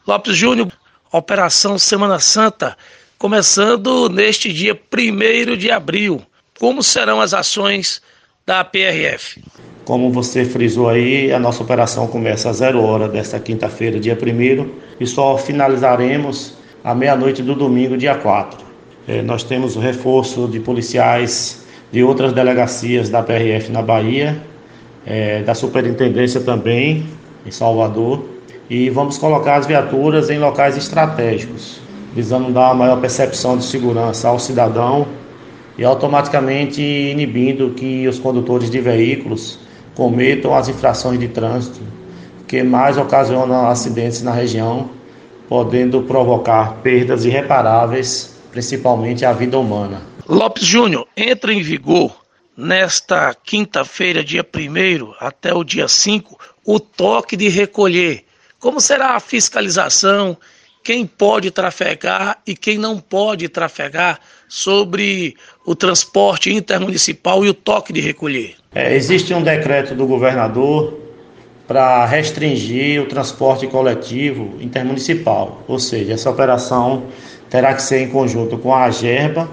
Lopes Júnior, Operação Semana Santa, começando neste dia 1º de abril. Como serão as ações da PRF? Como você frisou aí, a nossa operação começa às 0 hora desta quinta-feira, dia 1º, e só finalizaremos à meia-noite do domingo, dia 4. Nós temos o reforço de policiais de outras delegacias da PRF na Bahia, da Superintendência também, em Salvador, e vamos colocar as viaturas em locais estratégicos, visando dar uma maior percepção de segurança ao cidadão e automaticamente inibindo que os condutores de veículos cometam as infrações de trânsito, que mais ocasionam acidentes na região, podendo provocar perdas irreparáveis, principalmente à vida humana. Lopes Júnior, entra em vigor nesta quinta-feira, dia 1º, até o dia 5, o toque de recolher. Como será a fiscalização? Quem pode trafegar e quem não pode trafegar sobre o transporte intermunicipal e o toque de recolher? Existe um decreto do governador para restringir o transporte coletivo intermunicipal, ou seja, essa operação terá que ser em conjunto com a Agerba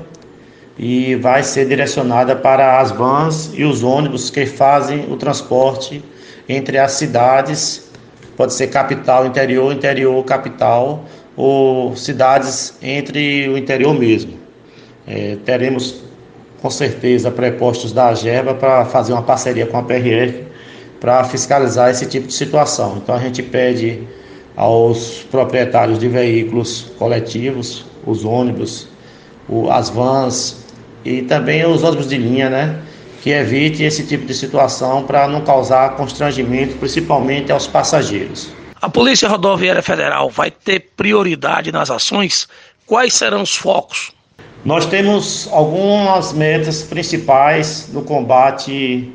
e vai ser direcionada para as vans e os ônibus que fazem o transporte entre as cidades, pode ser capital, interior, interior, capital, ou cidades entre o interior mesmo. Teremos com certeza prepostos da Agerba para fazer uma parceria com a PRF para fiscalizar esse tipo de situação. Então a gente pede aos proprietários de veículos coletivos, os ônibus, as vans e também os ônibus de linha, né, que evite esse tipo de situação para não causar constrangimento, principalmente aos passageiros. A Polícia Rodoviária Federal vai ter prioridade nas ações? Quais serão os focos? Nós temos algumas metas principais no combate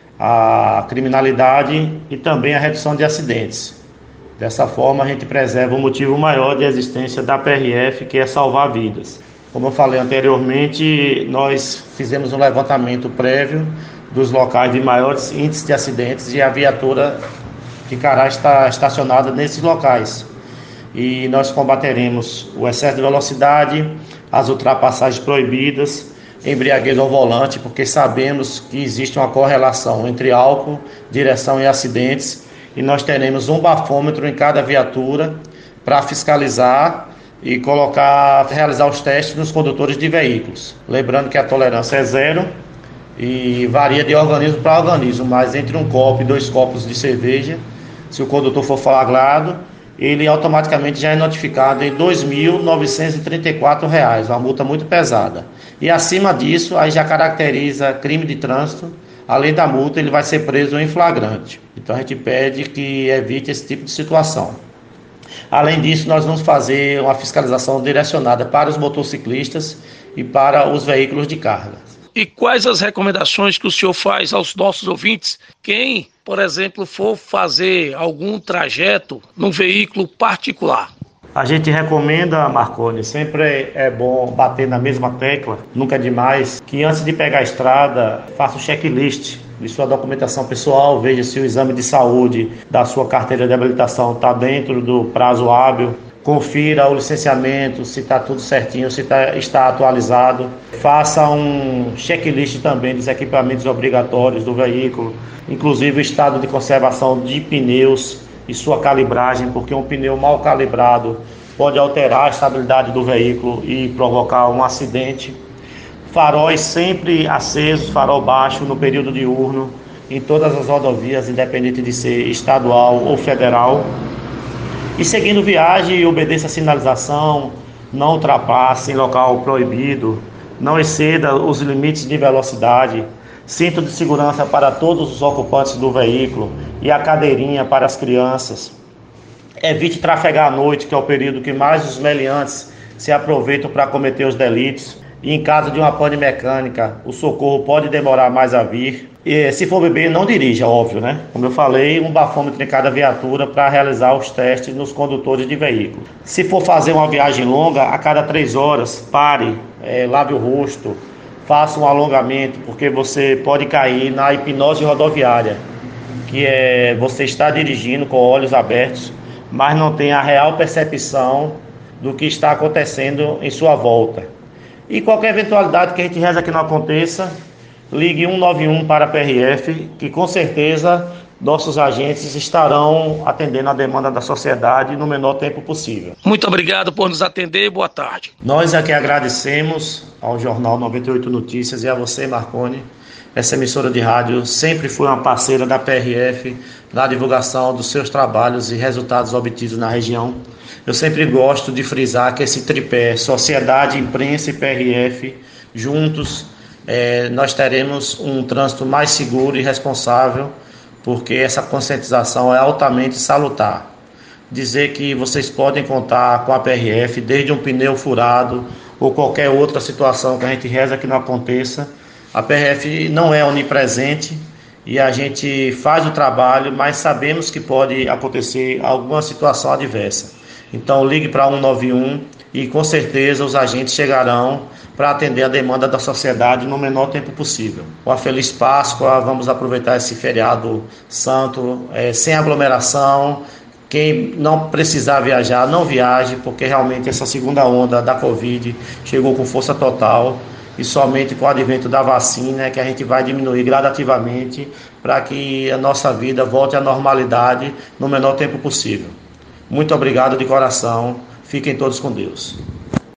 à criminalidade e também à redução de acidentes. Dessa forma, a gente preserva o motivo maior de existência da PRF, que é salvar vidas. Como eu falei anteriormente, nós fizemos um levantamento prévio dos locais de maiores índices de acidentes e a viatura ficará estacionada nesses locais. E nós combateremos o excesso de velocidade, as ultrapassagens proibidas, embriaguez ao volante, porque sabemos que existe uma correlação entre álcool, direção e acidentes, e nós teremos um bafômetro em cada viatura para fiscalizar e realizar os testes nos condutores de veículos. Lembrando que a tolerância é 0 e varia de organismo para organismo, mas entre um copo e 2 copos de cerveja, se o condutor for flagrado, ele automaticamente já é notificado em R$ 2.934, uma multa muito pesada. E acima disso, aí já caracteriza crime de trânsito. Além da multa, ele vai ser preso em flagrante. Então a gente pede que evite esse tipo de situação. Além disso, nós vamos fazer uma fiscalização direcionada para os motociclistas e para os veículos de carga. E quais as recomendações que o senhor faz aos nossos ouvintes? Quem, por exemplo, for fazer algum trajeto num veículo particular? A gente recomenda, Marconi, sempre é bom bater na mesma tecla, nunca é demais, que antes de pegar a estrada, faça um checklist de sua documentação pessoal, veja se o exame de saúde da sua carteira de habilitação está dentro do prazo hábil, confira o licenciamento, se está tudo certinho, se está atualizado. Faça um checklist também dos equipamentos obrigatórios do veículo, inclusive o estado de conservação de pneus e sua calibragem, porque um pneu mal calibrado pode alterar a estabilidade do veículo e provocar um acidente. Faróis sempre acesos, farol baixo no período diurno, em todas as rodovias, independente de ser estadual ou federal. E seguindo viagem, obedeça a sinalização, não ultrapasse em local proibido, não exceda os limites de velocidade, cinto de segurança para todos os ocupantes do veículo e a cadeirinha para as crianças. Evite trafegar à noite, que é o período que mais os meliantes se aproveitam para cometer os delitos. E em caso de uma pane mecânica, o socorro pode demorar mais a vir. E se for beber, não dirija, óbvio, né? Como eu falei, um bafômetro em cada viatura para realizar os testes nos condutores de veículo. Se for fazer uma viagem longa, a cada 3 horas, pare, lave o rosto, faça um alongamento, porque você pode cair na hipnose rodoviária, que é você estar dirigindo com olhos abertos, mas não tem a real percepção do que está acontecendo em sua volta. E qualquer eventualidade que a gente reza que não aconteça, ligue 191 para a PRF, que com certeza nossos agentes estarão atendendo a demanda da sociedade no menor tempo possível. Muito obrigado por nos atender. Boa tarde. Nós aqui agradecemos ao Jornal 98 Notícias e a você, Marconi. Essa emissora de rádio sempre foi uma parceira da PRF na divulgação dos seus trabalhos e resultados obtidos na região. Eu sempre gosto de frisar que esse tripé, sociedade, imprensa e PRF, juntos, nós teremos um trânsito mais seguro e responsável, porque essa conscientização é altamente salutar. Dizer que vocês podem contar com a PRF, desde um pneu furado ou qualquer outra situação que a gente reza que não aconteça. A PRF não é onipresente e a gente faz o trabalho, mas sabemos que pode acontecer alguma situação adversa. Então ligue para 191 e com certeza os agentes chegarão para atender a demanda da sociedade no menor tempo possível. Uma feliz Páscoa, vamos aproveitar esse feriado santo, sem aglomeração. Quem não precisar viajar, não viaje, porque realmente essa segunda onda da Covid chegou com força total e somente com o advento da vacina é que a gente vai diminuir gradativamente para que a nossa vida volte à normalidade no menor tempo possível. Muito obrigado de coração, fiquem todos com Deus.